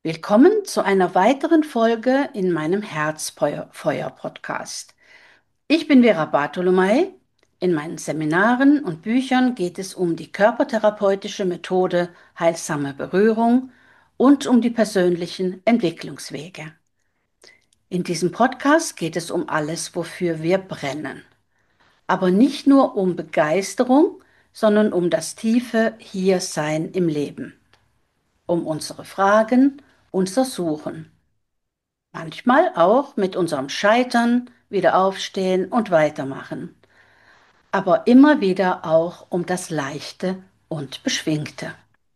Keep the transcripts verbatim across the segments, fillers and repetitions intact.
Willkommen zu einer weiteren Folge in meinem Herzfeuer-Podcast. Ich bin Vera Bartolomei. In meinen Seminaren und Büchern geht es um die körpertherapeutische Methode heilsame Berührung und um die persönlichen Entwicklungswege. In diesem Podcast geht es um alles, wofür wir brennen. Aber nicht nur um Begeisterung, sondern um das tiefe Hiersein im Leben, um unsere Fragen, unser Suchen. Manchmal auch mit unserem Scheitern wieder aufstehen und weitermachen, aber immer wieder auch um das Leichte und Beschwingte.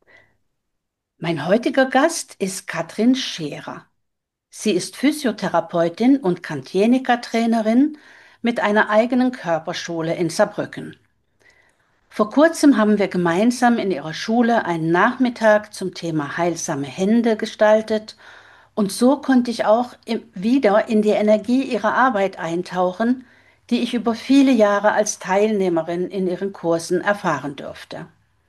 Mein heutiger Gast ist Katrin Scherer. Sie ist Physiotherapeutin und Kantjenica-Trainerin mit einer eigenen Körperschule in Saarbrücken. Vor kurzem haben wir gemeinsam in ihrer Schule einen Nachmittag zum Thema heilsame Hände gestaltet und so konnte ich auch im- wieder in die Energie ihrer Arbeit eintauchen, die ich über viele Jahre als Teilnehmerin in ihren Kursen erfahren durfte.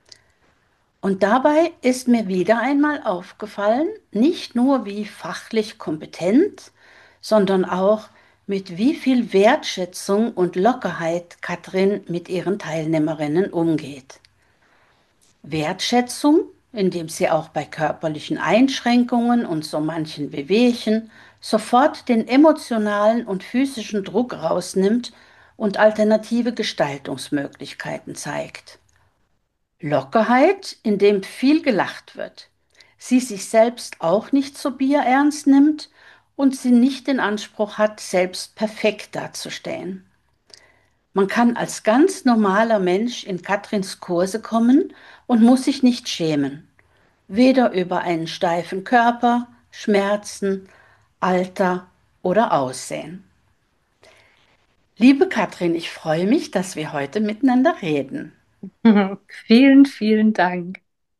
Und dabei ist mir wieder einmal aufgefallen, nicht nur wie fachlich kompetent, sondern auch mit wie viel Wertschätzung und Lockerheit Katrin mit ihren Teilnehmerinnen umgeht. Wertschätzung, indem sie auch bei körperlichen Einschränkungen und so manchen Wehwehchen sofort den emotionalen und physischen Druck rausnimmt und alternative Gestaltungsmöglichkeiten zeigt. Lockerheit, indem viel gelacht wird, sie sich selbst auch nicht so bierernst nimmt und sie nicht den Anspruch hat, selbst perfekt dazustehen. Man kann als ganz normaler Mensch in Katrins Kurse kommen und muss sich nicht schämen, weder über einen steifen Körper, Schmerzen, Alter oder Aussehen. Liebe Katrin, ich freue mich, dass wir heute miteinander reden. Vielen, vielen Dank.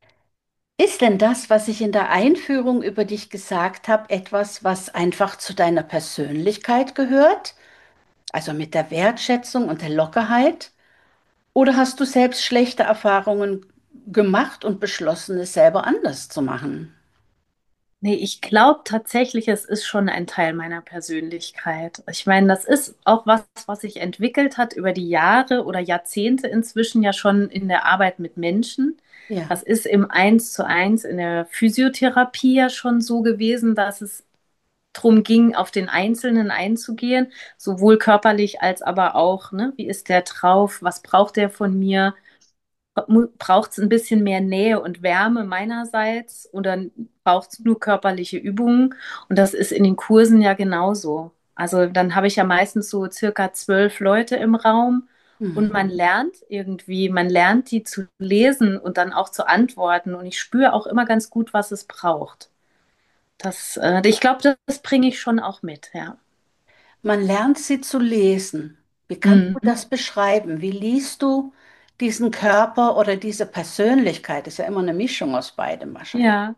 Ist denn das, was ich in der Einführung über dich gesagt habe, etwas, was einfach zu deiner Persönlichkeit gehört? Also mit der Wertschätzung und der Lockerheit? Oder hast du selbst schlechte Erfahrungen gemacht und beschlossen, es selber anders zu machen? Nee, ich glaube tatsächlich, es ist schon ein Teil meiner Persönlichkeit. Ich meine, das ist auch was, was sich entwickelt hat über die Jahre oder Jahrzehnte inzwischen ja schon in der Arbeit mit Menschen. Ja. Das ist im Eins zu eins in der Physiotherapie ja schon so gewesen, dass es darum ging, auf den Einzelnen einzugehen, sowohl körperlich als aber auch, ne, wie ist der drauf, was braucht der von mir? Braucht es ein bisschen mehr Nähe und Wärme meinerseits oder braucht es nur körperliche Übungen? Und das ist in den Kursen ja genauso. Also dann habe ich ja meistens so circa zwölf Leute im Raum und Mhm. man lernt irgendwie, man lernt die zu lesen und dann auch zu antworten. Und ich spüre auch immer ganz gut, was es braucht. Das, äh, ich glaube, das, das bringe ich schon auch mit, ja. Man lernt sie zu lesen. Wie kannst du Mhm. das beschreiben? Wie liest du diesen Körper oder diese Persönlichkeit? Ist ja immer eine Mischung aus beidem wahrscheinlich. Ja.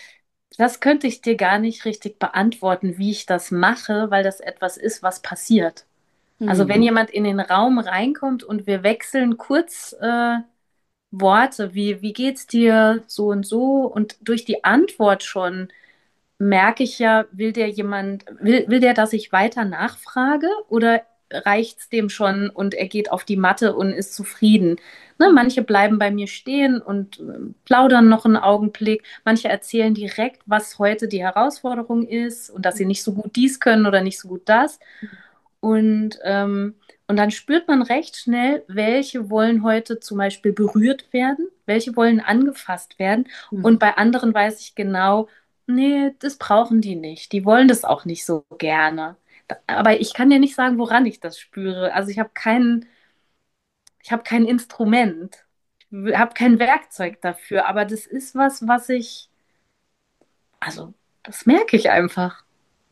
Das könnte ich dir gar nicht richtig beantworten, wie ich das mache, weil das etwas ist, was passiert. Also wenn Mhm. jemand in den Raum reinkommt und wir wechseln kurz äh, Worte, wie, wie geht's dir so und so und durch die Antwort schon merke ich ja, will der jemand, will, will der, dass ich weiter nachfrage oder reicht's dem schon und er geht auf die Matte und ist zufrieden? Ne, manche bleiben bei mir stehen und äh, plaudern noch einen Augenblick. Manche erzählen direkt, was heute die Herausforderung ist und dass sie nicht so gut dies können oder nicht so gut das. Und, ähm, und dann spürt man recht schnell, welche wollen heute zum Beispiel berührt werden, welche wollen angefasst werden. Und Mhm. bei anderen weiß ich genau, nee, das brauchen die nicht. Die wollen das auch nicht so gerne. Aber ich kann dir nicht sagen, woran ich das spüre. Also ich habe kein, ich habe kein Instrument, ich habe kein Werkzeug dafür. Aber das ist was, was ich, also das merke ich einfach.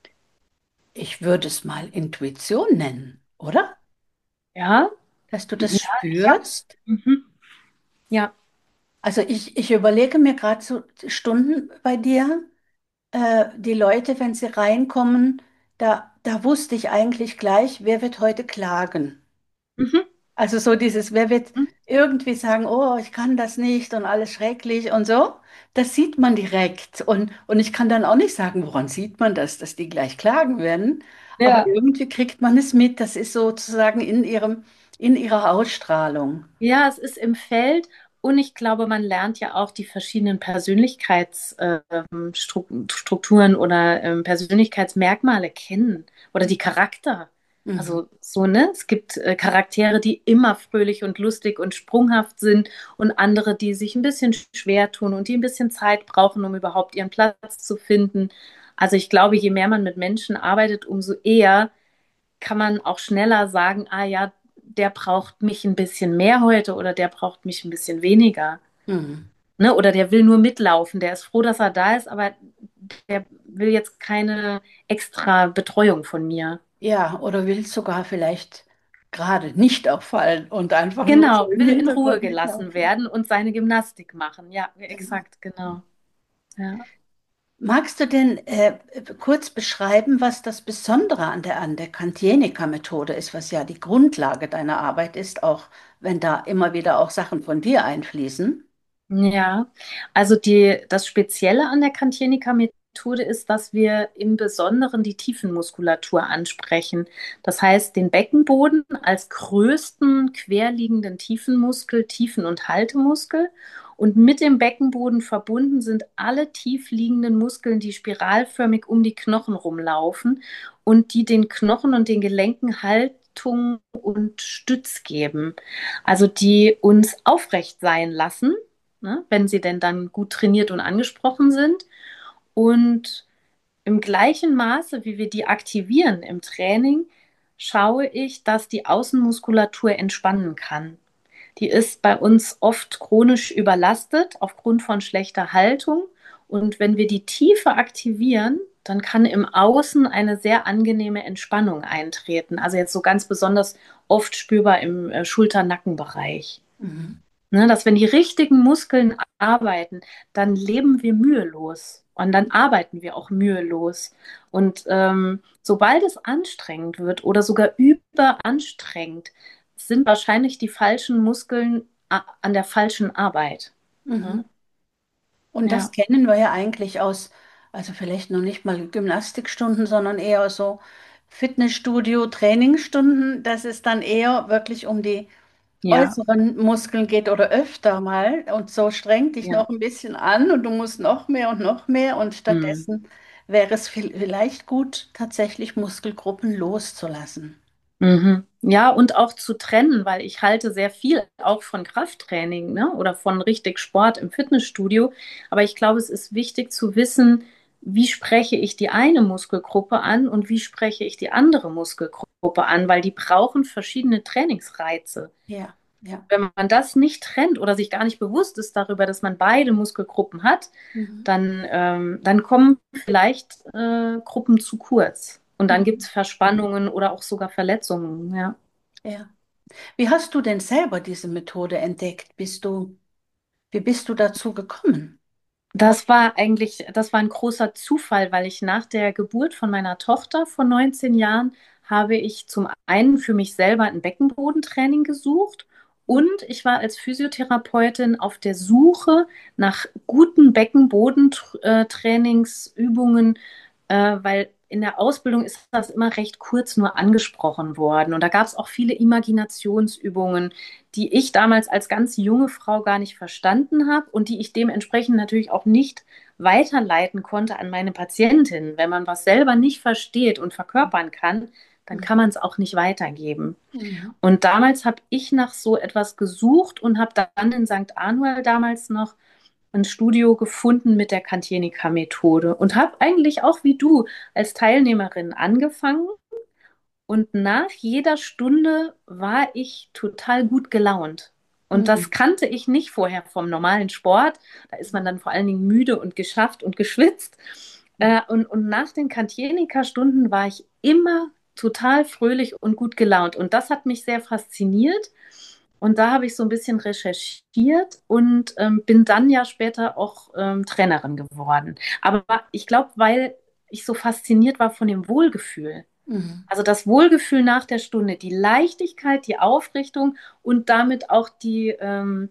Ich würde es mal Intuition nennen, oder? Ja, Dass du das ja, ich habe, spürst. mhm. Ja. Also ich, ich überlege mir gerade so Stunden bei dir, äh, die Leute, wenn sie reinkommen, da, da wusste ich eigentlich gleich, wer wird heute klagen. Mhm. Also so dieses, wer wird Hm? irgendwie sagen, oh, ich kann das nicht und alles schrecklich und so. Das sieht man direkt. Und, und ich kann dann auch nicht sagen, woran sieht man das, dass die gleich klagen werden. Aber Ja. irgendwie kriegt man es mit. Das ist sozusagen in ihrem, in ihrer Ausstrahlung. Ja, es ist im Feld und ich glaube, man lernt ja auch die verschiedenen Persönlichkeitsstrukturen oder ähm, Persönlichkeitsmerkmale kennen oder die Charakter. Mhm. Also so, ne? Es gibt äh, Charaktere, die immer fröhlich und lustig und sprunghaft sind und andere, die sich ein bisschen schwer tun und die ein bisschen Zeit brauchen, um überhaupt ihren Platz zu finden. Also ich glaube, je mehr man mit Menschen arbeitet, umso eher kann man auch schneller sagen, ah ja, der braucht mich ein bisschen mehr heute oder der braucht mich ein bisschen weniger. Mhm. Ne? Oder der will nur mitlaufen, der ist froh, dass er da ist, aber der will jetzt keine extra Betreuung von mir. Ja, oder will sogar vielleicht gerade nicht auffallen und einfach nur so Genau, im will in Ruhe Hintergrund gelassen mitlaufen. werden und seine Gymnastik machen. Ja, Genau. exakt, genau. Ja. Magst du denn äh, kurz beschreiben, was das Besondere an der, an der Kantjenica-Methode ist, was ja die Grundlage deiner Arbeit ist, auch wenn da immer wieder auch Sachen von dir einfließen? Ja, also die, das Spezielle an der Kantjenica-Methode ist, dass wir im Besonderen die Tiefenmuskulatur ansprechen. Das heißt, den Beckenboden als größten querliegenden Tiefenmuskel, Tiefen- und Haltemuskel. Und mit dem Beckenboden verbunden sind alle tiefliegenden Muskeln, die spiralförmig um die Knochen rumlaufen und die den Knochen und den Gelenken Haltung und Stütz geben. Also die uns aufrecht sein lassen, ne, wenn sie denn dann gut trainiert und angesprochen sind. Und im gleichen Maße, wie wir die aktivieren im Training, schaue ich, dass die Außenmuskulatur entspannen kann. Die ist bei uns oft chronisch überlastet aufgrund von schlechter Haltung. Und wenn wir die Tiefe aktivieren, dann kann im Außen eine sehr angenehme Entspannung eintreten. Also jetzt so ganz besonders oft spürbar im äh, Schulter-Nackenbereich. Mhm. Ne, dass wenn die richtigen Muskeln arbeiten, dann leben wir mühelos und dann arbeiten wir auch mühelos. Und ähm, sobald es anstrengend wird oder sogar überanstrengend, sind wahrscheinlich die falschen Muskeln a- an der falschen Arbeit. Ne? Mhm. Und das Ja, kennen wir ja eigentlich aus, also vielleicht noch nicht mal Gymnastikstunden, sondern eher so Fitnessstudio, Trainingsstunden, dass es dann eher wirklich um die ja, äußeren Muskeln geht oder öfter mal und so strengt dich ja. noch ein bisschen an und du musst noch mehr und noch mehr und Hm. stattdessen wäre es viel- vielleicht gut, tatsächlich Muskelgruppen loszulassen. Mhm. Ja, und auch zu trennen, weil ich halte sehr viel auch von Krafttraining, ne, oder von richtig Sport im Fitnessstudio. Aber ich glaube, es ist wichtig zu wissen, wie spreche ich die eine Muskelgruppe an und wie spreche ich die andere Muskelgruppe an, weil die brauchen verschiedene Trainingsreize. Ja, ja. Wenn man das nicht trennt oder sich gar nicht bewusst ist darüber, dass man beide Muskelgruppen hat, Mhm. dann, ähm, dann kommen vielleicht äh, Gruppen zu kurz. Und dann gibt Mhm. es Verspannungen oder auch sogar Verletzungen. Ja. Ja. Wie hast du denn selber diese Methode entdeckt? Bist du, wie bist du dazu gekommen? Das war eigentlich, das war ein großer Zufall, weil ich nach der Geburt von meiner Tochter vor neunzehn Jahren habe ich zum einen für mich selber ein Beckenbodentraining gesucht und ich war als Physiotherapeutin auf der Suche nach guten Beckenbodentrainingsübungen, äh, weil in der Ausbildung ist das immer recht kurz nur angesprochen worden. Und da gab es auch viele Imaginationsübungen, die ich damals als ganz junge Frau gar nicht verstanden habe und die ich dementsprechend natürlich auch nicht weiterleiten konnte an meine Patientin. Wenn man was selber nicht versteht und verkörpern kann, dann kann man es auch nicht weitergeben. Mhm. Und damals habe ich nach so etwas gesucht und habe dann in Sankt Anual damals noch ein Studio gefunden mit der Kantjenica-Methode und habe eigentlich auch wie du als Teilnehmerin angefangen und nach jeder Stunde war ich total gut gelaunt. Und das Mhm. kannte ich nicht vorher vom normalen Sport. Da ist man dann vor allen Dingen müde und geschafft und geschwitzt. Äh, und, und nach den Kantjenika-Stunden war ich immer total fröhlich und gut gelaunt. Und das hat mich sehr fasziniert. Und da habe ich so ein bisschen recherchiert und ähm, bin dann ja später auch ähm, Trainerin geworden. Aber ich glaube, weil ich so fasziniert war von dem Wohlgefühl. Mhm. Also das Wohlgefühl nach der Stunde, die Leichtigkeit, die Aufrichtung und damit auch die, ähm,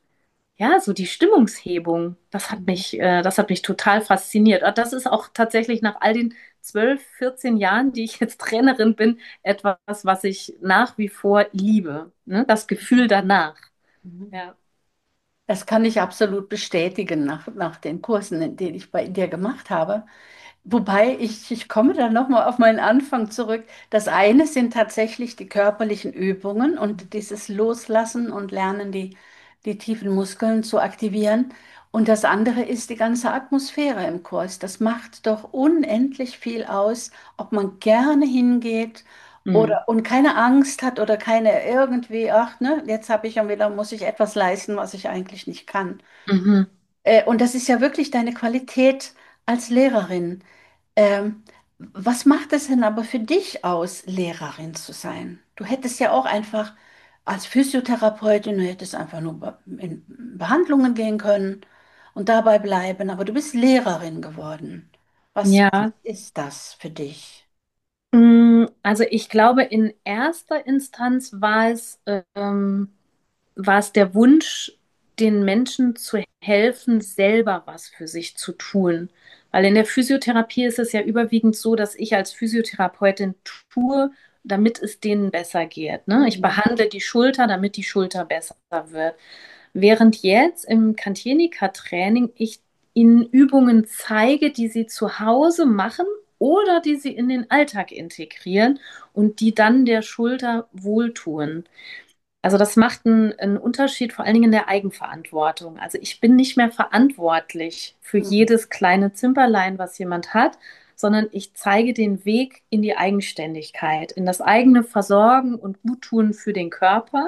ja, so die Stimmungshebung. Das hat Mhm. mich, äh, das hat mich total fasziniert. Und das ist auch tatsächlich nach all den zwölf, vierzehn Jahren, die ich jetzt Trainerin bin, etwas, was ich nach wie vor liebe. Ne? Das Gefühl danach. Mhm. Ja. Das kann ich absolut bestätigen nach, nach den Kursen, die ich bei dir gemacht habe. Wobei ich, ich komme da nochmal auf meinen Anfang zurück. Das eine sind tatsächlich die körperlichen Übungen und dieses Loslassen und Lernen, die, die tiefen Muskeln zu aktivieren. Und das andere ist die ganze Atmosphäre im Kurs. Das macht doch unendlich viel aus, ob man gerne hingeht Mhm. oder und keine Angst hat oder keine irgendwie, ach, ne, jetzt habe ich schon wieder, muss ich etwas leisten, was ich eigentlich nicht kann. Mhm. Äh, und das ist ja wirklich deine Qualität als Lehrerin. Ähm, Was macht es denn aber für dich aus, Lehrerin zu sein? Du hättest ja auch einfach als Physiotherapeutin, du hättest einfach nur be- in Behandlungen gehen können und dabei bleiben, aber du bist Lehrerin geworden. Was Ja, ist das für dich? Mm, also ich glaube, in erster Instanz war es, ähm, war es der Wunsch, den Menschen zu helfen, selber was für sich zu tun. Weil in der Physiotherapie ist es ja überwiegend so, dass ich als Physiotherapeutin tue, damit es denen besser geht. Ne? Ich Mhm. behandle die Schulter, damit die Schulter besser wird. Während jetzt im Kantieniker-Training ich ihnen Übungen zeige, die sie zu Hause machen oder die sie in den Alltag integrieren und die dann der Schulter wohltun. Also das macht einen, einen Unterschied, vor allen Dingen in der Eigenverantwortung. Also ich bin nicht mehr verantwortlich für Mhm. jedes kleine Zimperlein, was jemand hat, sondern ich zeige den Weg in die Eigenständigkeit, in das eigene Versorgen und Guttun für den Körper.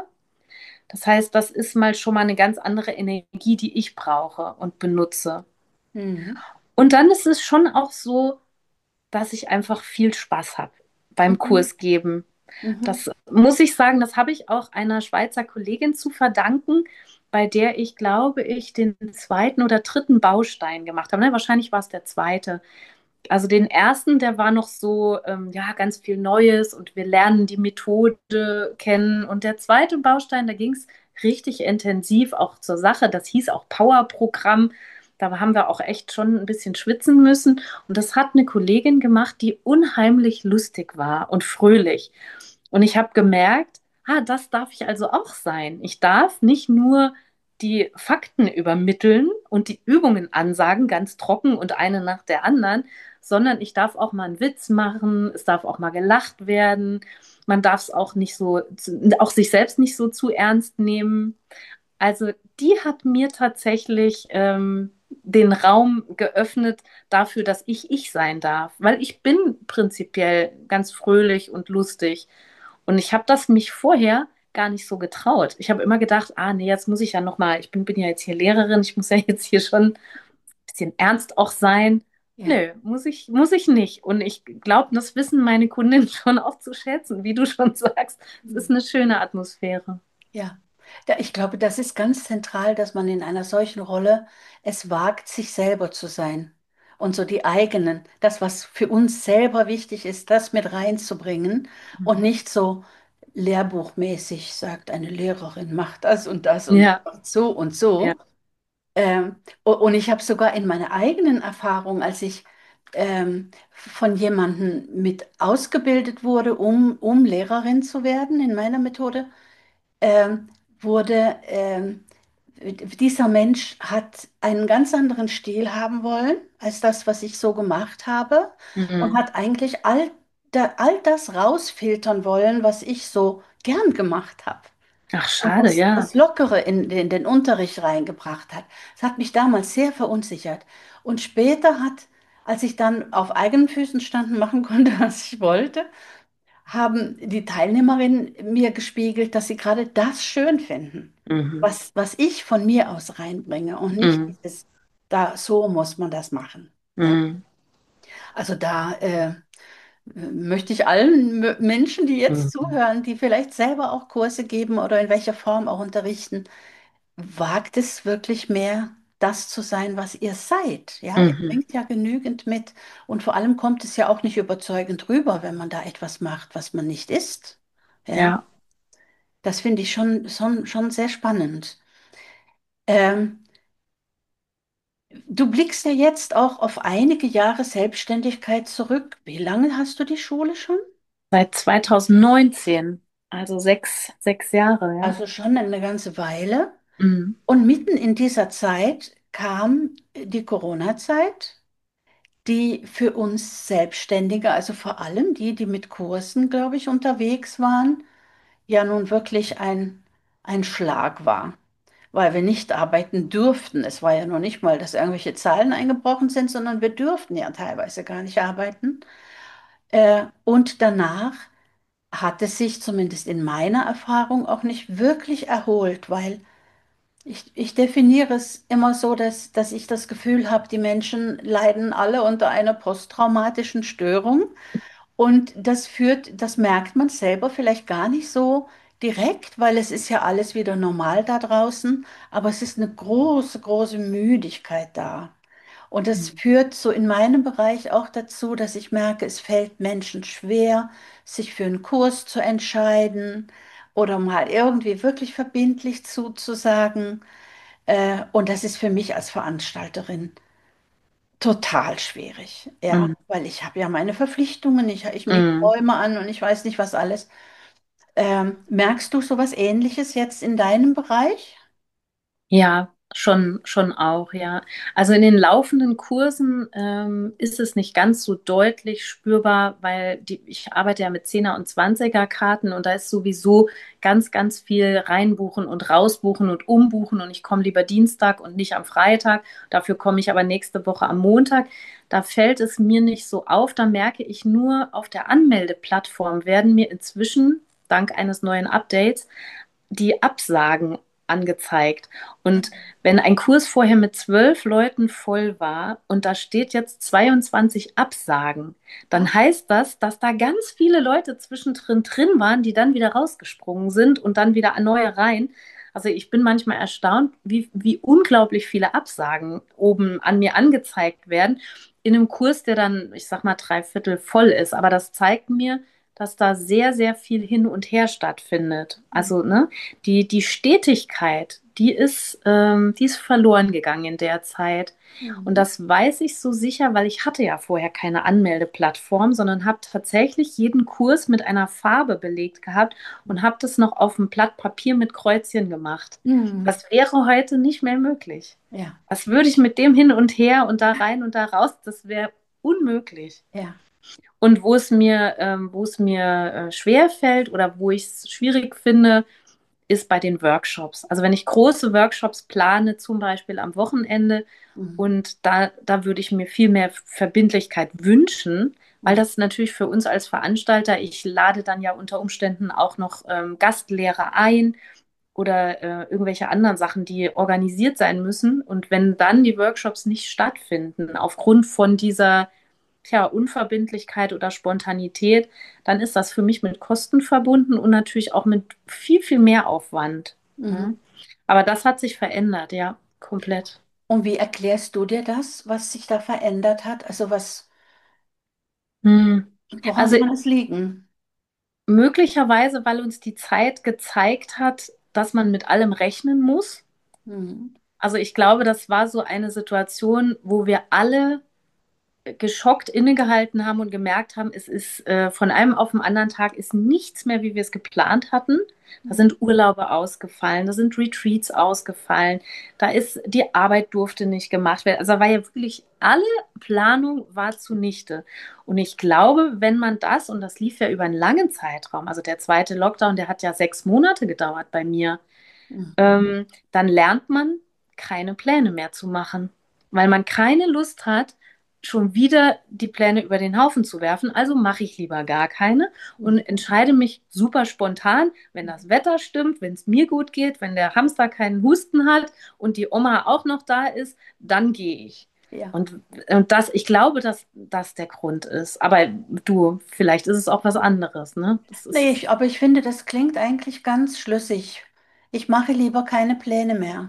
Das heißt, das ist mal schon mal eine ganz andere Energie, die ich brauche und benutze. Mhm. Und dann ist es schon auch so, dass ich einfach viel Spaß habe beim Mhm. Kurs geben. Mhm. Das muss ich sagen, das habe ich auch einer Schweizer Kollegin zu verdanken, bei der ich, glaube ich, den zweiten oder dritten Baustein gemacht habe. Ne, wahrscheinlich war es der zweite. Also den ersten, der war noch so, ähm, ja, ganz viel Neues und wir lernen die Methode kennen. Und der zweite Baustein, da ging es richtig intensiv auch zur Sache. Das hieß auch Power-Programm. Da haben wir auch echt schon ein bisschen schwitzen müssen. Und das hat eine Kollegin gemacht, die unheimlich lustig war und fröhlich. Und ich habe gemerkt, ah, das darf ich also auch sein. Ich darf nicht nur die Fakten übermitteln und die Übungen ansagen, ganz trocken und eine nach der anderen, sondern ich darf auch mal einen Witz machen, es darf auch mal gelacht werden, man darf es auch nicht so, auch sich selbst nicht so zu ernst nehmen. Also die hat mir tatsächlich ähm, den Raum geöffnet dafür, dass ich ich sein darf, weil ich bin prinzipiell ganz fröhlich und lustig und ich habe das mich vorher gar nicht so getraut. Ich habe immer gedacht, ah nee, jetzt muss ich ja noch mal, ich bin, bin ja jetzt hier Lehrerin, ich muss ja jetzt hier schon ein bisschen ernst auch sein. Ja. Nö, muss ich, muss ich nicht. Und ich glaube, das wissen meine Kundinnen schon auch zu schätzen, wie du schon sagst. Es ist Mhm. eine schöne Atmosphäre. Ja, da, ich glaube, das ist ganz zentral, dass man in einer solchen Rolle es wagt, sich selber zu sein und so die eigenen, das, was für uns selber wichtig ist, das mit reinzubringen und Mhm. nicht so lehrbuchmäßig sagt, eine Lehrerin macht das und das und Ja, macht so und ja. so. Ähm, u- und ich habe sogar in meiner eigenen Erfahrung, als ich ähm, von jemandem mit ausgebildet wurde, um, um Lehrerin zu werden in meiner Methode, ähm, wurde, ähm, dieser Mensch hat einen ganz anderen Stil haben wollen als das, was ich so gemacht habe und Mhm. hat eigentlich all, da, all das rausfiltern wollen, was ich so gern gemacht habe Ach, und schade, das, ja. das Lockere in den, den Unterricht reingebracht hat. Das hat mich damals sehr verunsichert. Und später hat, als ich dann auf eigenen Füßen stand und machen konnte, was ich wollte, haben die Teilnehmerinnen mir gespiegelt, dass sie gerade das schön finden, Mhm. was, was ich von mir aus reinbringe und nicht Mhm. dieses, da, so muss man das machen. Ja. Mhm. Also da äh, möchte ich allen M- Menschen, die jetzt Mhm. zuhören, die vielleicht selber auch Kurse geben oder in welcher Form auch unterrichten, wagt es wirklich mehr. das zu sein, was ihr seid. Ja, ihr Mhm. bringt ja genügend mit. Und vor allem kommt es ja auch nicht überzeugend rüber, wenn man da etwas macht, was man nicht ist. Ja, Ja, das finde ich schon, schon, schon sehr spannend. Ähm, Du blickst ja jetzt auch auf einige Jahre Selbstständigkeit zurück. Wie lange hast du die Schule schon? seit zwanzig neunzehn, also sechs, sechs Jahre, ja. Also schon eine ganze Weile. Mhm. Und mitten in dieser Zeit kam die Corona-Zeit, die für uns Selbstständige, also vor allem die, die mit Kursen, glaube ich, unterwegs waren, ja nun wirklich ein, ein Schlag war, weil wir nicht arbeiten durften. Es war ja noch nicht mal, dass irgendwelche Zahlen eingebrochen sind, sondern wir durften ja teilweise gar nicht arbeiten. Äh, und danach hat es sich zumindest in meiner Erfahrung auch nicht wirklich erholt, weil ich, ich definiere es immer so, dass, dass ich das Gefühl habe, die Menschen leiden alle unter einer posttraumatischen Störung. Und das führt, das merkt man selber vielleicht gar nicht so direkt, weil es ist ja alles wieder normal da draußen, aber es ist eine große, große Müdigkeit da. Und das Mhm. führt so in meinem Bereich auch dazu, dass ich merke, es fällt Menschen schwer, sich für einen Kurs zu entscheiden oder mal irgendwie wirklich verbindlich zuzusagen. Äh, und das ist für mich als Veranstalterin total schwierig, ja, Mhm. weil ich habe ja meine Verpflichtungen, ich, ich miete Mhm. Räume an und ich weiß nicht was alles. Ähm, merkst du sowas Ähnliches jetzt in deinem Bereich? Ja, schon, schon auch, ja. Also in den laufenden Kursen ähm, ist es nicht ganz so deutlich spürbar, weil die, ich arbeite ja mit Zehner- und Zwanziger-Karten und da ist sowieso ganz, ganz viel reinbuchen und rausbuchen und umbuchen und ich komme lieber Dienstag und nicht am Freitag. Dafür komme ich aber nächste Woche am Montag. Da fällt es mir nicht so auf. Da merke ich nur, auf der Anmeldeplattform werden mir inzwischen, dank eines neuen Updates, die Absagen angezeigt. Und wenn ein Kurs vorher mit zwölf Leuten voll war und da steht jetzt zweiundzwanzig Absagen, dann heißt das, dass da ganz viele Leute zwischendrin drin waren, die dann wieder rausgesprungen sind und dann wieder neue rein. Also ich bin manchmal erstaunt, wie, wie unglaublich viele Absagen oben an mir angezeigt werden in einem Kurs, der dann, ich sag mal, drei Viertel voll ist. Aber das zeigt mir, dass da sehr, sehr viel hin und her stattfindet. Also, ne, die, die Stetigkeit, die ist, ähm, die ist verloren gegangen in der Zeit. Und Mhm. das weiß ich so sicher, weil ich hatte ja vorher keine Anmeldeplattform, sondern habe tatsächlich jeden Kurs mit einer Farbe belegt gehabt und habe das noch auf einem Blatt Papier mit Kreuzchen gemacht. Mhm. Das wäre heute nicht mehr möglich. Ja, Was würde ich mit dem hin und her und da rein und da raus? Das wäre unmöglich. ja. Und wo es mir, ähm, wo es mir äh, schwer fällt oder wo ich es schwierig finde, ist bei den Workshops. Also wenn ich große Workshops plane, zum Beispiel am Wochenende, Mhm. und da, da würde ich mir viel mehr Verbindlichkeit wünschen, weil Mhm. das natürlich für uns als Veranstalter, ich lade dann ja unter Umständen auch noch ähm, Gastlehrer ein oder äh, irgendwelche anderen Sachen, die organisiert sein müssen. Und wenn dann die Workshops nicht stattfinden, aufgrund von dieser tja, Unverbindlichkeit oder Spontanität, dann ist das für mich mit Kosten verbunden und natürlich auch mit viel, viel mehr Aufwand. Mhm. Ja. Aber das hat sich verändert, ja, komplett. Und wie erklärst du dir das, was sich da verändert hat? Also was, Hm. woran Also kann es liegen? möglicherweise, weil uns die Zeit gezeigt hat, dass man mit allem rechnen muss. Mhm. Also ich glaube, das war so eine Situation, wo wir alle geschockt innegehalten haben und gemerkt haben, es ist äh, von einem auf den anderen Tag ist nichts mehr, wie wir es geplant hatten. Da sind Urlaube ausgefallen, da sind Retreats ausgefallen, da ist die Arbeit durfte nicht gemacht werden. Also da war ja wirklich alle Planung war zunichte. Und ich glaube, wenn man das, und das lief ja über einen langen Zeitraum, also der zweite Lockdown, der hat ja sechs Monate gedauert bei mir, Mhm. ähm, dann lernt man, keine Pläne mehr zu machen, weil man keine Lust hat, schon wieder die Pläne über den Haufen zu werfen. Also mache ich lieber gar keine und Mhm. entscheide mich super spontan, wenn das Wetter stimmt, wenn es mir gut geht, wenn der Hamster keinen Husten hat und die Oma auch noch da ist, dann gehe ich. Ja. Und, und das, ich glaube, dass das der Grund ist. Aber du, vielleicht ist es auch was anderes, ne? Das Nee, ist, ich, aber ich finde, das klingt eigentlich ganz schlüssig. Ich mache lieber keine Pläne mehr.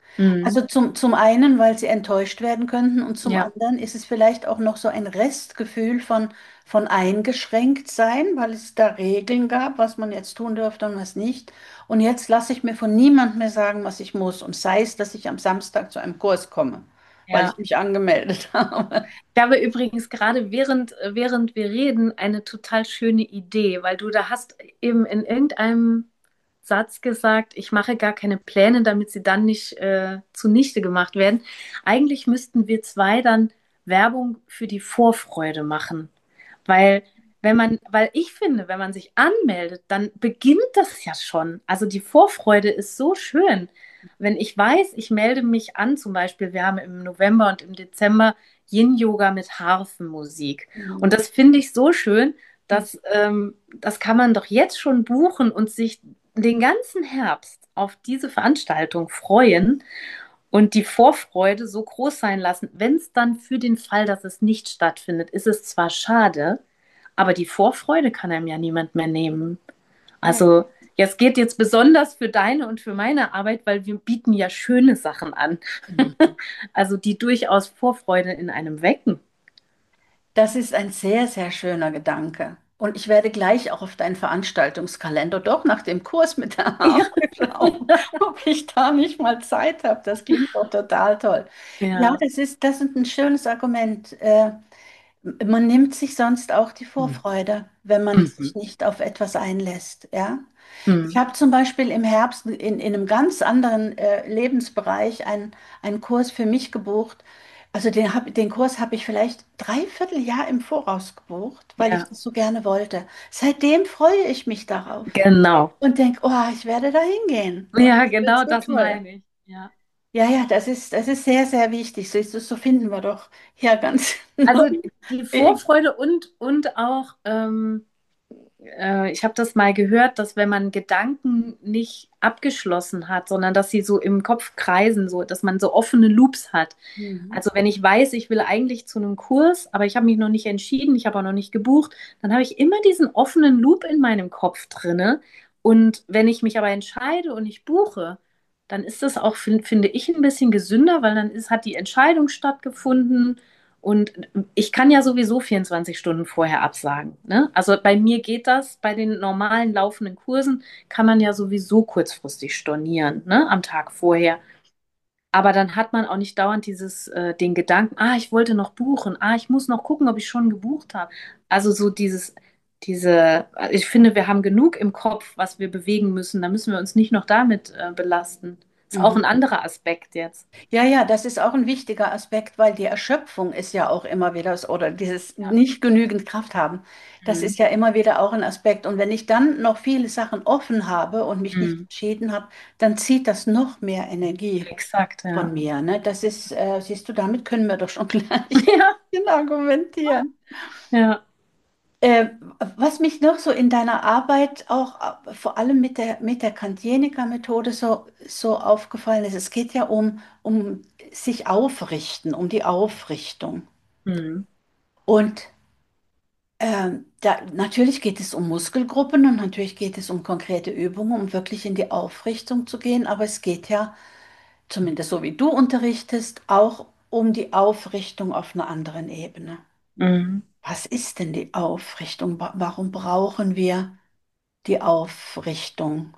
Mhm. Also zum, zum einen, weil sie enttäuscht werden könnten und zum Ja, anderen ist es vielleicht auch noch so ein Restgefühl von, von eingeschränkt sein, weil es da Regeln gab, was man jetzt tun durfte und was nicht. Und jetzt lasse ich mir von niemandem mehr sagen, was ich muss. Und sei es, dass ich am Samstag zu einem Kurs komme, weil ich ja. mich angemeldet habe. Ich habe übrigens gerade während, während wir reden eine total schöne Idee, weil du da hast eben in irgendeinem Satz gesagt, ich mache gar keine Pläne, damit sie dann nicht äh, zunichte gemacht werden. Eigentlich müssten wir zwei dann Werbung für die Vorfreude machen, weil wenn man, weil ich finde, wenn man sich anmeldet, dann beginnt das ja schon. Also die Vorfreude ist so schön. Wenn ich weiß, ich melde mich an, zum Beispiel, wir haben im November und im Dezember Yin-Yoga mit Harfenmusik. Und Mhm. das finde ich so schön, dass ähm, das kann man doch jetzt schon buchen und sich den ganzen Herbst auf diese Veranstaltung freuen und die Vorfreude so groß sein lassen. Wenn es dann für den Fall, dass es nicht stattfindet, ist es zwar schade, aber die Vorfreude kann einem ja niemand mehr nehmen. Ja. Also jetzt geht jetzt besonders für deine und für meine Arbeit, weil wir bieten ja schöne Sachen an. Mhm. Also die durchaus Vorfreude in einem wecken. Das ist ein sehr, sehr schöner Gedanke. Und ich werde gleich auch auf deinen Veranstaltungskalender doch nach dem Kurs mit der Ja, Harfe schauen, ob ich da nicht mal Zeit habe. Das klingt doch total toll. Ja, ja. das ist, das ist ein schönes Argument. Äh, man nimmt sich sonst auch die Vorfreude, wenn man sich Mhm. nicht auf etwas einlässt. Ja? Ich Mhm. habe zum Beispiel im Herbst in, in einem ganz anderen äh, Lebensbereich einen, einen Kurs für mich gebucht. Also den, hab, den Kurs habe ich vielleicht dreiviertel Jahr im Voraus gebucht, weil ich Ja, das so gerne wollte. Seitdem freue ich mich darauf genau. und denke, oh, ich werde da hingehen. Und Ja, das wird genau so das toll. meine ich. Ja. Ja, ja, das ist, das ist sehr, sehr wichtig. So, so finden wir doch hier ganz Also neue die Wege. Vorfreude und, und auch, ähm, äh, ich habe das mal gehört, dass wenn man Gedanken nicht abgeschlossen hat, sondern dass sie so im Kopf kreisen, so, dass man so offene Loops hat. Mhm. Also wenn ich weiß, ich will eigentlich zu einem Kurs, aber ich habe mich noch nicht entschieden, ich habe auch noch nicht gebucht, dann habe ich immer diesen offenen Loop in meinem Kopf drinne. Und wenn ich mich aber entscheide und ich buche, dann ist das auch, fin- finde ich, ein bisschen gesünder, weil dann ist, hat die Entscheidung stattgefunden und ich kann ja sowieso vierundzwanzig Stunden vorher absagen. Ne? Also bei mir geht das, bei den normalen laufenden Kursen kann man ja sowieso kurzfristig stornieren, ne? Am Tag vorher. Aber dann hat man auch nicht dauernd dieses, äh, den Gedanken, ah, ich wollte noch buchen, ah, ich muss noch gucken, ob ich schon gebucht habe. Also so dieses, diese, ich finde, wir haben genug im Kopf, was wir bewegen müssen. Da müssen wir uns nicht noch damit, äh, belasten. Ist auch ein Mhm. anderer Aspekt jetzt. Ja, ja, das ist auch ein wichtiger Aspekt, weil die Erschöpfung ist ja auch immer wieder, so- oder dieses Ja. nicht genügend Kraft haben, das ist Mhm. ja immer wieder auch ein Aspekt. Und wenn ich dann noch viele Sachen offen habe und mich nicht Mhm. entschieden habe, dann zieht das noch mehr Energie Exakt, von ja. mir, ne? Das ist, äh, siehst du, damit können wir doch schon gleich Ja, argumentieren. ja. Äh, was mich noch so in deiner Arbeit auch äh, vor allem mit der, mit der Kantjenica-Methode so, so aufgefallen ist, es geht ja um, um sich aufrichten, um die Aufrichtung. Mhm. Und ähm, da, natürlich geht es um Muskelgruppen und natürlich geht es um konkrete Übungen, um wirklich in die Aufrichtung zu gehen, aber es geht ja, zumindest so wie du unterrichtest, auch um die Aufrichtung auf einer anderen Ebene. Mhm. Was ist denn die Aufrichtung? Wa- Warum brauchen wir die Aufrichtung?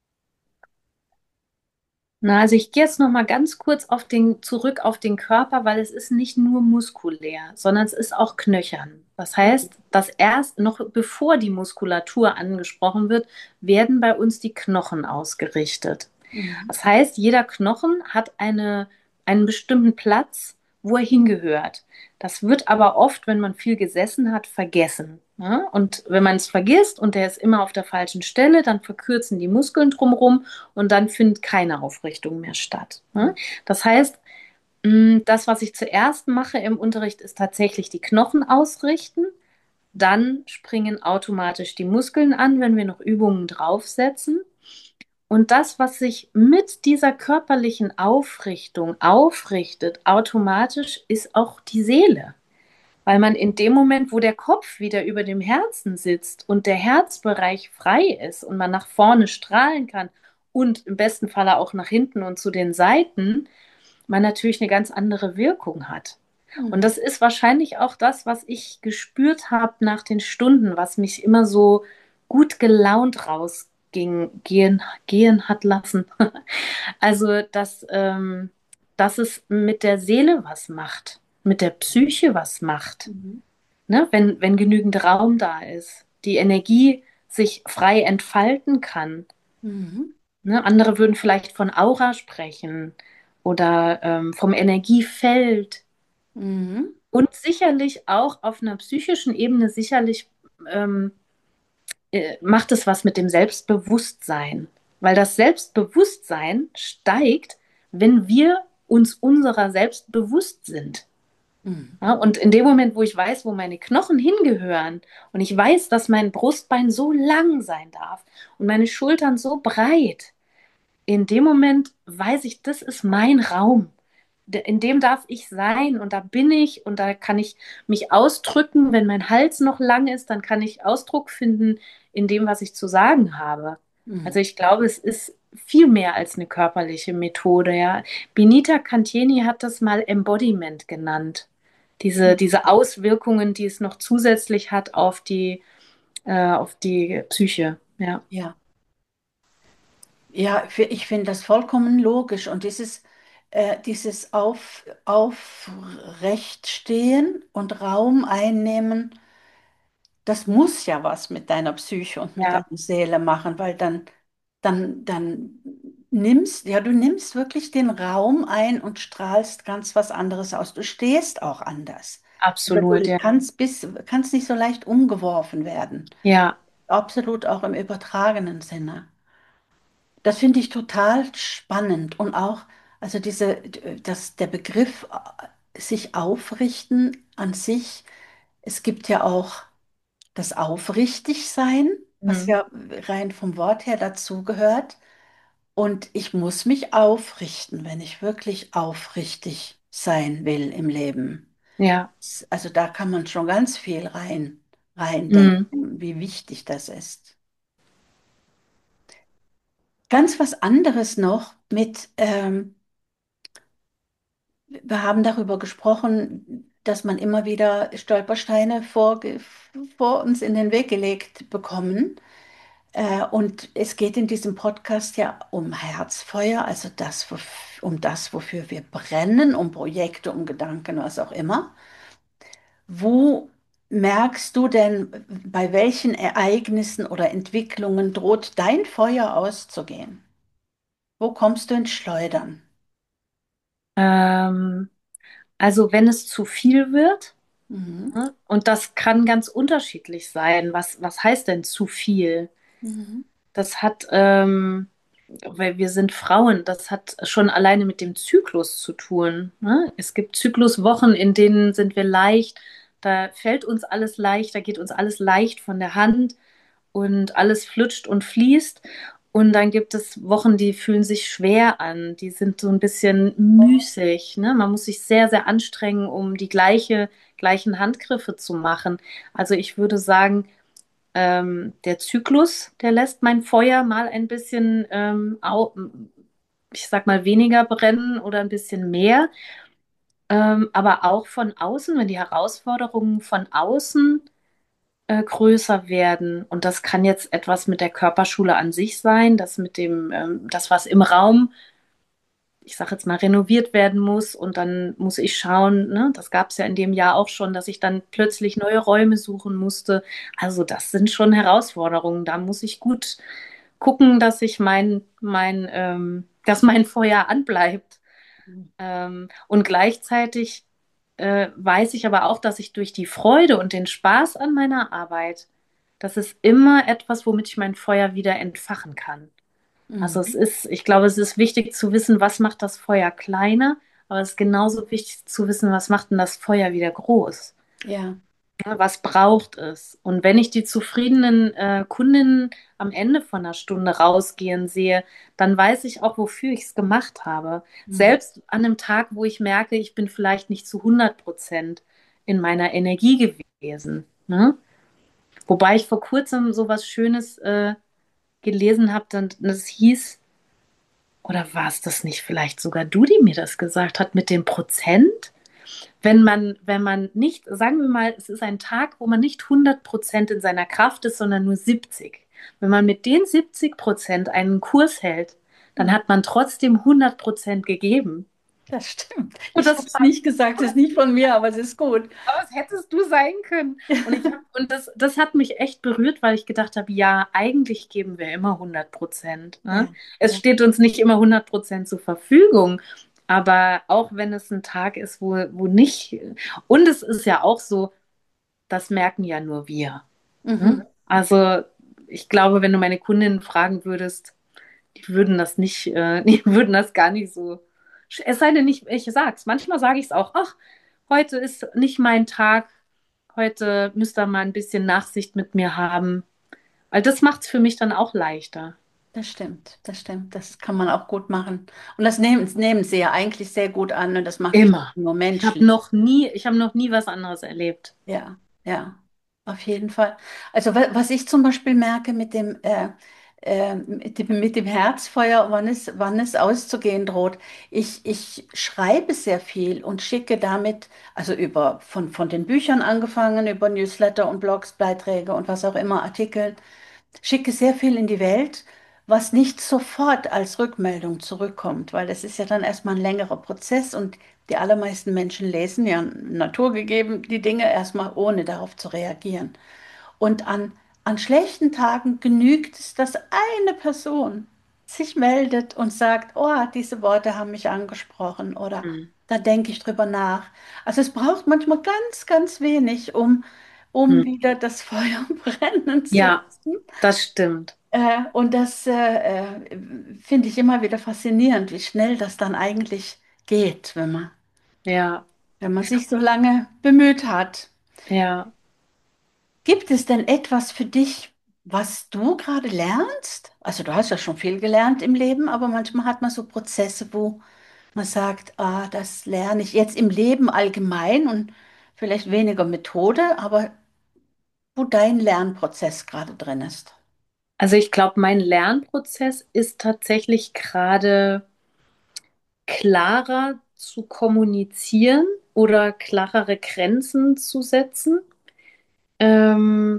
Na, also ich gehe jetzt noch mal ganz kurz auf den, zurück auf den Körper, weil es ist nicht nur muskulär, sondern es ist auch knöchern. Das heißt, dass erst noch bevor die Muskulatur angesprochen wird, werden bei uns die Knochen ausgerichtet. Mhm. Das heißt, jeder Knochen hat eine, einen bestimmten Platz, wo er hingehört. Das wird aber oft, wenn man viel gesessen hat, vergessen. Ne? Und wenn man es vergisst und der ist immer auf der falschen Stelle, dann verkürzen die Muskeln drumherum und dann findet keine Aufrichtung mehr statt. Ne? Das heißt, mh, das, was ich zuerst mache im Unterricht, ist tatsächlich die Knochen ausrichten. Dann springen automatisch die Muskeln an, wenn wir noch Übungen draufsetzen. Und das, was sich mit dieser körperlichen Aufrichtung aufrichtet, automatisch ist auch die Seele. Weil man in dem Moment, wo der Kopf wieder über dem Herzen sitzt und der Herzbereich frei ist und man nach vorne strahlen kann, und im besten Falle auch nach hinten und zu den Seiten, man natürlich eine ganz andere Wirkung hat. Und Mhm. das ist wahrscheinlich auch das, was ich gespürt habe nach den Stunden, was mich immer so gut gelaunt rausging, gehen, gehen hat lassen. Also, dass, ähm, dass es mit der Seele was macht, mit der Psyche was macht, Mhm. ne? Wenn, wenn genügend Raum da ist, die Energie sich frei entfalten kann. Mhm. Ne? Andere würden vielleicht von Aura sprechen oder ähm, vom Energiefeld. Mhm. Und sicherlich auch auf einer psychischen Ebene, sicherlich ähm, äh, macht es was mit dem Selbstbewusstsein. Weil das Selbstbewusstsein steigt, wenn wir uns unserer selbst bewusst sind. Mhm. Ja, und in dem Moment, wo ich weiß, wo meine Knochen hingehören und ich weiß, dass mein Brustbein so lang sein darf und meine Schultern so breit, in dem Moment weiß ich, das ist mein Raum. In dem darf ich sein und da bin ich und da kann ich mich ausdrücken. Wenn mein Hals noch lang ist, dann kann ich Ausdruck finden in dem, was ich zu sagen habe. Also Mhm. ich glaube, es ist viel mehr als eine körperliche Methode, ja. Benita Cantieni hat das mal Embodiment genannt. Diese, diese Auswirkungen, die es noch zusätzlich hat auf die, äh, auf die Psyche, ja. Ja. Ja, für- ich finde das vollkommen logisch. Und dieses, äh, dieses Auf, Aufrechtstehen und Raum einnehmen, das muss ja was mit deiner Psyche und mit deiner Ja, Seele machen, weil dann, dann, dann nimmst, ja, du nimmst wirklich den Raum ein und strahlst ganz was anderes aus. Du stehst auch anders. Also absolut, du ja. kannst bis, kannst nicht so leicht umgeworfen werden. Ja. Absolut auch im übertragenen Sinne. Das finde ich total spannend und auch, also diese, dass der Begriff äh, sich aufrichten an sich, es gibt ja auch das Aufrichtigsein, was Mhm. ja rein vom Wort her dazugehört. Und ich muss mich aufrichten, wenn ich wirklich aufrichtig sein will im Leben. Ja. Also da kann man schon ganz viel rein, rein Mhm. denken, wie wichtig das ist. Ganz was anderes noch mit, ähm, wir haben darüber gesprochen, dass man immer wieder Stolpersteine vor, vor uns in den Weg gelegt bekommen. Äh, und es geht in diesem Podcast ja um Herzfeuer, also das, wof- um das, wofür wir brennen, um Projekte, um Gedanken, was auch immer. Wo merkst du denn, bei welchen Ereignissen oder Entwicklungen droht dein Feuer auszugehen? Wo kommst du ins Schleudern? Ähm, also wenn es zu viel wird, Mhm. ne, und das kann ganz unterschiedlich sein. Was, was heißt denn zu viel? Mhm. Das hat, ähm, weil wir sind Frauen, das hat schon alleine mit dem Zyklus zu tun. Ne? Es gibt Zykluswochen, in denen sind wir leicht, da fällt uns alles leicht, da geht uns alles leicht von der Hand und alles flutscht und fließt. Und dann gibt es Wochen, die fühlen sich schwer an, die sind so ein bisschen müßig. Ne? Man muss sich sehr, sehr anstrengen, um die gleiche, gleichen Handgriffe zu machen. Also ich würde sagen, ähm, der Zyklus, der lässt mein Feuer mal ein bisschen, ähm, au ich sag mal, weniger brennen oder ein bisschen mehr. Ähm, aber auch von außen, wenn die Herausforderungen von außen äh, größer werden. Und das kann jetzt etwas mit der Körperschule an sich sein, das mit dem, ähm, das, was im Raum, ich sage jetzt mal, renoviert werden muss. Und dann muss ich schauen, ne, das gab es ja in dem Jahr auch schon, dass ich dann plötzlich neue Räume suchen musste. Also das sind schon Herausforderungen. Da muss ich gut gucken, dass ich mein, mein, ähm, dass mein Feuer anbleibt. Ähm, und gleichzeitig äh, weiß ich aber auch, dass ich durch die Freude und den Spaß an meiner Arbeit, das ist immer etwas, womit ich mein Feuer wieder entfachen kann. Also es Mhm. ist, ich glaube, es ist wichtig zu wissen, was macht das Feuer kleiner, aber es ist genauso wichtig zu wissen, was macht denn das Feuer wieder groß. Ja. Ja, was braucht es? Und wenn ich die zufriedenen äh, Kundinnen am Ende von einer Stunde rausgehen sehe, dann weiß ich auch, wofür ich es gemacht habe. Mhm. Selbst an einem Tag, wo ich merke, ich bin vielleicht nicht zu hundert Prozent in meiner Energie gewesen. Ne? Wobei ich vor kurzem so was Schönes äh, gelesen habe, dann das hieß, oder war es das nicht vielleicht sogar du, die mir das gesagt hat mit dem Prozent? Wenn man, wenn man nicht, sagen wir mal, es ist ein Tag, wo man nicht hundert Prozent in seiner Kraft ist, sondern nur siebzig. Wenn man mit den siebzig Prozent einen Kurs hält, dann Hm, hat man trotzdem hundert Prozent gegeben. das stimmt. Und Ich das habe es nicht gesagt, es ist nicht von mir, aber es ist gut. Aber es hättest du sein können. Und ich hab, und das, das hat mich echt berührt, weil ich gedacht habe, ja, eigentlich geben wir immer hundert Prozent. Ne? Ja, Es ja. steht uns nicht immer hundert Prozent zur Verfügung. Aber auch wenn es ein Tag ist, wo, wo nicht, und es ist ja auch so, das merken ja nur wir. Mhm. Ne? Also ich glaube, wenn du meine Kundinnen fragen würdest, die würden das nicht, äh, die würden das gar nicht so. Es sei denn, ich, ich sag's. Manchmal sage ich es auch, ach, heute ist nicht mein Tag, heute müsst ihr mal ein bisschen Nachsicht mit mir haben. Weil das macht es für mich dann auch leichter. Das stimmt, das stimmt. Das kann man auch gut machen. Und das nehmen, nehmen sie ja eigentlich sehr gut an und das macht dich Immer. nur Ich habe menschlich. noch nie, ich habe noch nie was anderes erlebt. Ja, ja, auf jeden Fall. Also wa- was ich zum Beispiel merke mit dem, äh, äh, mit dem, mit dem Herzfeuer, wann es, wann es auszugehen droht, ich, ich schreibe sehr viel und schicke damit, also über von, von den Büchern angefangen, über Newsletter und Blogs, Beiträge und was auch immer, Artikel, schicke sehr viel in die Welt, was nicht sofort als Rückmeldung zurückkommt, weil das ist ja dann erstmal ein längerer Prozess und die allermeisten Menschen lesen ja naturgegeben die Dinge erstmal ohne darauf zu reagieren. Und an, an schlechten Tagen genügt es, dass eine Person sich meldet und sagt, oh, diese Worte haben mich angesprochen oder Hm. da denke ich drüber nach. Also es braucht manchmal ganz, ganz wenig, um, um Hm. wieder das Feuer brennen zu Ja, lassen. das stimmt. Äh, und das äh, äh, finde ich immer wieder faszinierend, wie schnell das dann eigentlich geht, wenn man, Ja, wenn man sich so lange bemüht hat. ja. Gibt es denn etwas für dich, was du gerade lernst? Also du hast ja schon viel gelernt im Leben, aber manchmal hat man so Prozesse, wo man sagt, ah, das lerne ich jetzt im Leben allgemein und vielleicht weniger Methode, aber wo dein Lernprozess gerade drin ist. Also ich glaube, mein Lernprozess ist tatsächlich gerade klarer zu kommunizieren oder klarere Grenzen zu setzen. Ähm,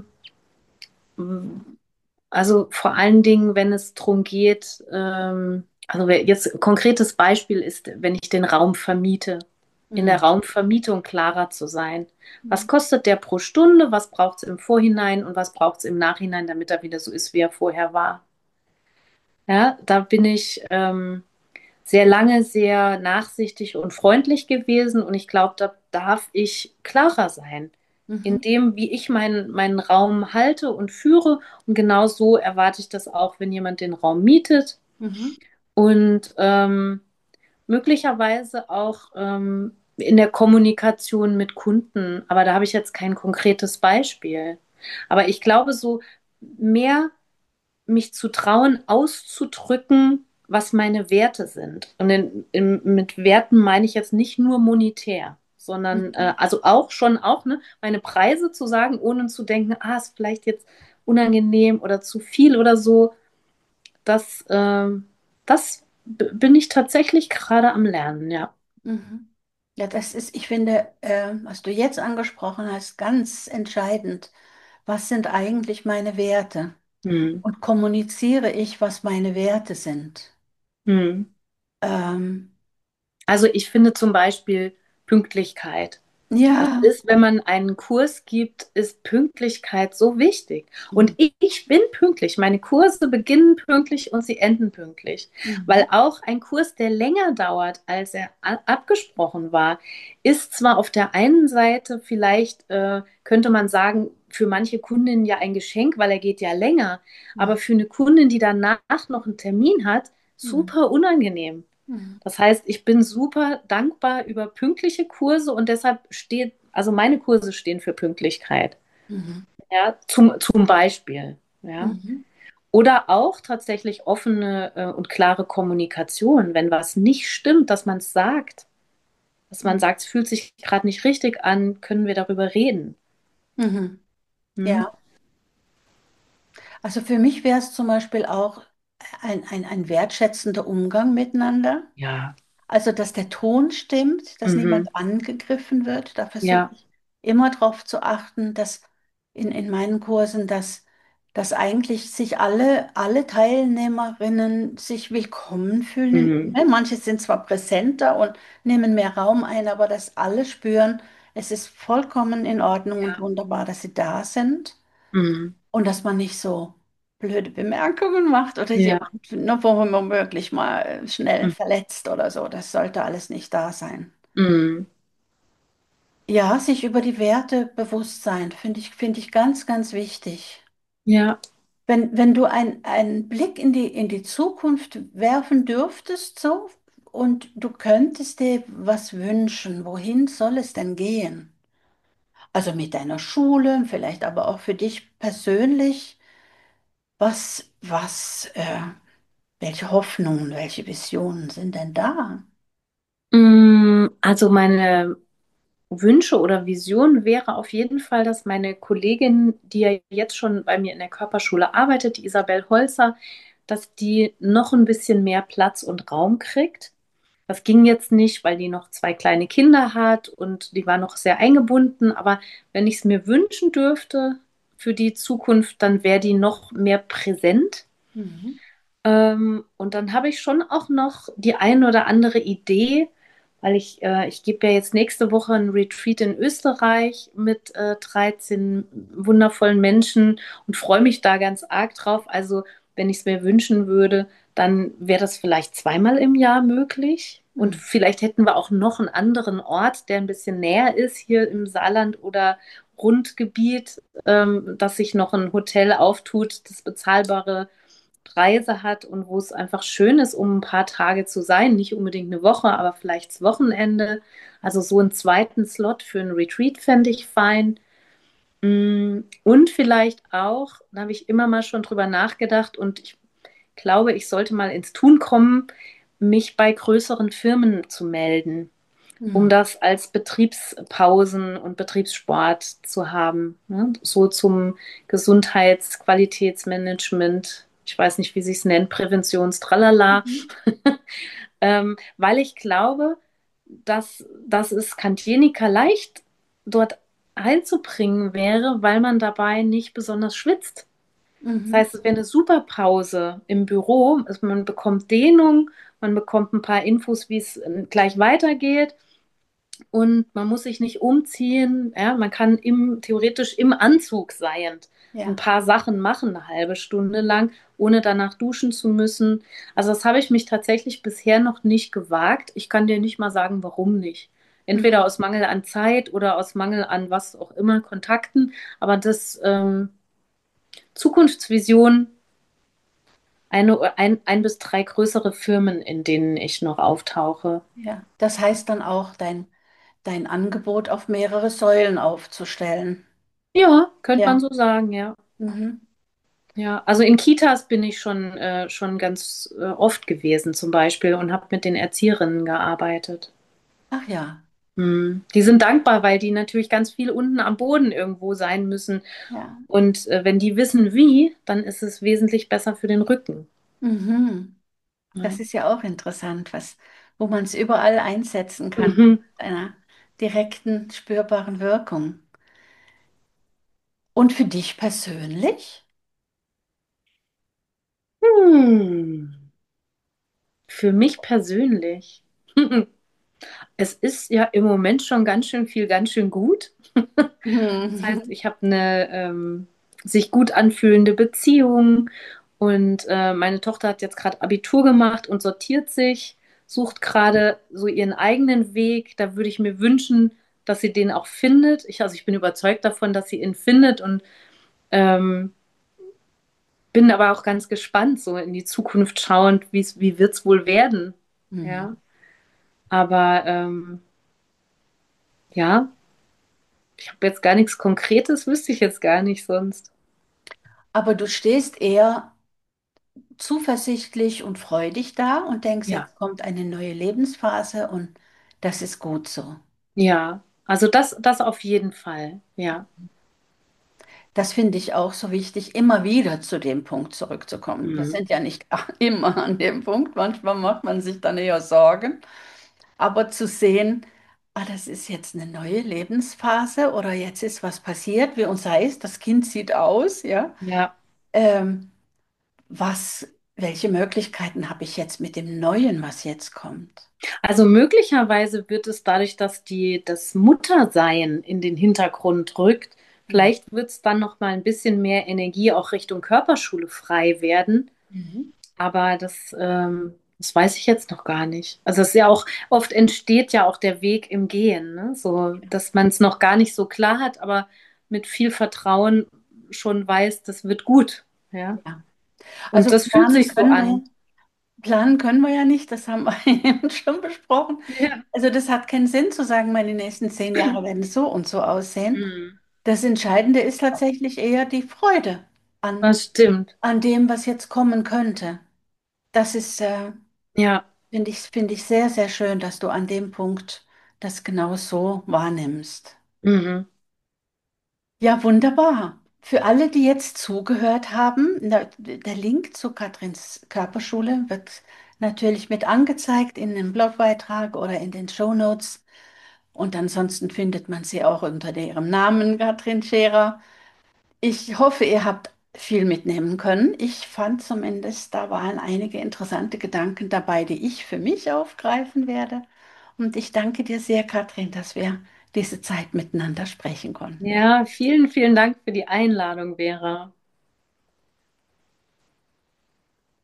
also vor allen Dingen, wenn es darum geht, ähm, also jetzt konkretes Beispiel ist, wenn ich den Raum vermiete, in der Mhm. Raumvermietung klarer zu sein. Was Mhm. kostet der pro Stunde? Was braucht es im Vorhinein und was braucht es im Nachhinein, damit er wieder so ist, wie er vorher war? Ja, da bin ich ähm, sehr lange sehr nachsichtig und freundlich gewesen und ich glaube, da darf ich klarer sein in Mhm. dem, wie ich meinen, meinen Raum halte und führe. Und genau so erwarte ich das auch, wenn jemand den Raum mietet Mhm. und ähm, möglicherweise auch ähm, in der Kommunikation mit Kunden. Aber da habe ich jetzt kein konkretes Beispiel. Aber ich glaube, so mehr mich zu trauen, auszudrücken, was meine Werte sind. Und in, in, mit Werten meine ich jetzt nicht nur monetär, sondern Mhm. äh, also auch schon auch, ne, meine Preise zu sagen, ohne zu denken, ah, ist vielleicht jetzt unangenehm oder zu viel oder so. Das, ähm, das b- bin ich tatsächlich gerade am Lernen, ja. Mhm. Ja, das ist, ich finde, äh, was du jetzt angesprochen hast, ganz entscheidend. Was sind eigentlich meine Werte? Hm. Und kommuniziere ich, was meine Werte sind? Hm. Ähm, Also ich finde zum Beispiel Pünktlichkeit. Das ja. ist, wenn man einen Kurs gibt, ist Pünktlichkeit so wichtig. Und Mhm. ich, ich bin pünktlich. Meine Kurse beginnen pünktlich und sie enden pünktlich. Weil Mhm. auch ein Kurs, der länger dauert, als er a- abgesprochen war, ist zwar auf der einen Seite vielleicht, äh, könnte man sagen, für manche Kundinnen ja ein Geschenk, weil er geht ja länger. Aber Mhm. für eine Kundin, die danach noch einen Termin hat, Mhm. super unangenehm. Mhm. Das heißt, ich bin super dankbar über pünktliche Kurse und deshalb steht, also meine Kurse stehen für Pünktlichkeit. Mhm. Ja, zum, zum Beispiel. Ja. Mhm. Oder auch tatsächlich offene äh, und klare Kommunikation, wenn was nicht stimmt, dass man es sagt. Dass man Mhm. sagt, es fühlt sich gerade nicht richtig an, können wir darüber reden. Mhm. Hm? Ja, also für mich wäre es zum Beispiel auch ein, ein, ein wertschätzender Umgang miteinander. Ja. Also, dass der Ton stimmt, dass Mhm. niemand angegriffen wird. Da versuche Ja. ich immer darauf zu achten, dass in, in meinen Kursen, dass, dass eigentlich sich alle, alle Teilnehmerinnen sich willkommen fühlen. Mhm. Ne, manche sind zwar präsenter und nehmen mehr Raum ein, aber dass alle spüren, es ist vollkommen in Ordnung und Ja. wunderbar, dass sie da sind Mhm. und dass man nicht so blöde Bemerkungen macht oder Ja. jemand, nur wo man wirklich mal schnell Mhm. verletzt oder so. Das sollte alles nicht da sein. Mhm. Ja, sich über die Werte bewusst sein, finde ich, finde ich ganz, ganz wichtig. Ja. Wenn, wenn du ein, einen Blick in die, in die Zukunft werfen dürftest, so, und du könntest dir was wünschen, wohin soll es denn gehen? Also mit deiner Schule, vielleicht aber auch für dich persönlich. Was, was, äh, welche Hoffnungen, welche Visionen sind denn da? Mm, Also meine Wünsche oder Vision wäre auf jeden Fall, dass meine Kollegin, die ja jetzt schon bei mir in der Körperschule arbeitet, die Isabel Holzer, dass die noch ein bisschen mehr Platz und Raum kriegt. Das ging jetzt nicht, weil die noch zwei kleine Kinder hat und die war noch sehr eingebunden. Aber wenn ich es mir wünschen dürfte für die Zukunft, dann wäre die noch mehr präsent. Mhm. Ähm, und dann habe ich schon auch noch die ein oder andere Idee, weil ich, äh, ich gebe ja jetzt nächste Woche ein Retreat in Österreich mit äh, dreizehn wundervollen Menschen und freue mich da ganz arg drauf. Also, wenn ich es mir wünschen würde, dann wäre das vielleicht zweimal im Jahr möglich. Und Mhm. vielleicht hätten wir auch noch einen anderen Ort, der ein bisschen näher ist, hier im Saarland oder Rundgebiet, ähm, dass sich noch ein Hotel auftut, das bezahlbare Reise hat und wo es einfach schön ist, um ein paar Tage zu sein. Nicht unbedingt eine Woche, aber vielleicht das Wochenende. Also so einen zweiten Slot für einen Retreat fände ich fein. Mm, Und vielleicht auch, da habe ich immer mal schon drüber nachgedacht und ich glaube, ich sollte mal ins Tun kommen, mich bei größeren Firmen zu melden, um Mhm. das als Betriebspausen und Betriebssport zu haben. Ne? So zum Gesundheits-, Qualitätsmanagement, ich weiß nicht, wie sie es nennt, Präventionstralala, Mhm. ähm, weil ich glaube, dass, dass es Kantianica leicht dort einzubringen wäre, weil man dabei nicht besonders schwitzt. Das Mhm. heißt, es wäre eine super Pause im Büro. Also man bekommt Dehnung, man bekommt ein paar Infos, wie es äh, gleich weitergeht und man muss sich nicht umziehen. Ja, man kann im, theoretisch im Anzug seiend ein Ja. paar Sachen machen, eine halbe Stunde lang, ohne danach duschen zu müssen. Also das habe ich mich tatsächlich bisher noch nicht gewagt. Ich kann dir nicht mal sagen, warum nicht. Entweder Mhm. aus Mangel an Zeit oder aus Mangel an was auch immer, Kontakten. Aber das ähm, Zukunftsvision, eine, ein, ein bis drei größere Firmen, in denen ich noch auftauche. Ja. Das heißt dann auch, dein, dein Angebot auf mehrere Säulen aufzustellen. Ja, könnte man Ja. so sagen, ja. Mhm. Ja, also in Kitas bin ich schon, äh, schon ganz äh, oft gewesen zum Beispiel und habe mit den Erzieherinnen gearbeitet. Ach ja. Hm. Die sind dankbar, weil die natürlich ganz viel unten am Boden irgendwo sein müssen. Ja. Und äh, wenn die wissen, wie, dann ist es wesentlich besser für den Rücken. Mhm. Das Ja. ist ja auch interessant, was, wo man es überall einsetzen kann, mit Mhm. einer direkten, spürbaren Wirkung. Und für dich persönlich? Hm. Für mich persönlich. Es ist ja im Moment schon ganz schön viel, ganz schön gut. Das heißt, Mhm. ich habe eine ähm, sich gut anfühlende Beziehung und äh, meine Tochter hat jetzt gerade Abitur gemacht und sortiert sich, sucht gerade so ihren eigenen Weg. Da würde ich mir wünschen, dass sie den auch findet. Ich, also ich bin überzeugt davon, dass sie ihn findet und ähm, bin aber auch ganz gespannt, so in die Zukunft schauend, wie's, wie wird es wohl werden. Mhm. Ja, aber ähm, ja, ich habe jetzt gar nichts Konkretes, wüsste ich jetzt gar nicht sonst. Aber du stehst eher zuversichtlich und freudig da und denkst, Ja. jetzt kommt eine neue Lebensphase und das ist gut so. Ja, also das, das auf jeden Fall, ja. Das finde ich auch so wichtig, immer wieder zu dem Punkt zurückzukommen. Wir Mhm. sind ja nicht immer an dem Punkt, manchmal macht man sich dann eher Sorgen, aber zu sehen, ah, das ist jetzt eine neue Lebensphase oder jetzt ist was passiert, wie uns heißt, das Kind sieht aus, ja. Ja. Ähm, was, welche Möglichkeiten habe ich jetzt mit dem Neuen, was jetzt kommt? Also möglicherweise wird es dadurch, dass die, das Muttersein in den Hintergrund rückt, Mhm. vielleicht wird es dann noch mal ein bisschen mehr Energie auch Richtung Körperschule frei werden. Mhm. Aber das, ähm, das weiß ich jetzt noch gar nicht. Also es ist ja auch, oft entsteht ja auch der Weg im Gehen, ne? So, dass man es noch gar nicht so klar hat, aber mit viel Vertrauen schon weiß, das wird gut. Ja. Ja. Und Also das fühlt planen sich so können wir ja, an. planen können wir ja nicht, das haben wir eben schon besprochen. Ja. Also das hat keinen Sinn zu sagen, meine nächsten zehn Jahre werden so und so aussehen. Hm. Das Entscheidende ist tatsächlich eher die Freude an, Das stimmt. an dem, was jetzt kommen könnte. Das ist, äh, Ja. finde ich, finde ich sehr, sehr schön, dass du an dem Punkt das genau so wahrnimmst. Mhm. Ja, wunderbar. Für alle, die jetzt zugehört haben, na, der Link zu Katrins Körperschule wird natürlich mit angezeigt in dem Blogbeitrag oder in den Shownotes. Und ansonsten findet man sie auch unter ihrem Namen, Katrin Scherer. Ich hoffe, ihr habt viel mitnehmen können. Ich fand zumindest, da waren einige interessante Gedanken dabei, die ich für mich aufgreifen werde. Und ich danke dir sehr, Katrin, dass wir diese Zeit miteinander sprechen konnten. Ja, vielen, vielen Dank für die Einladung, Vera.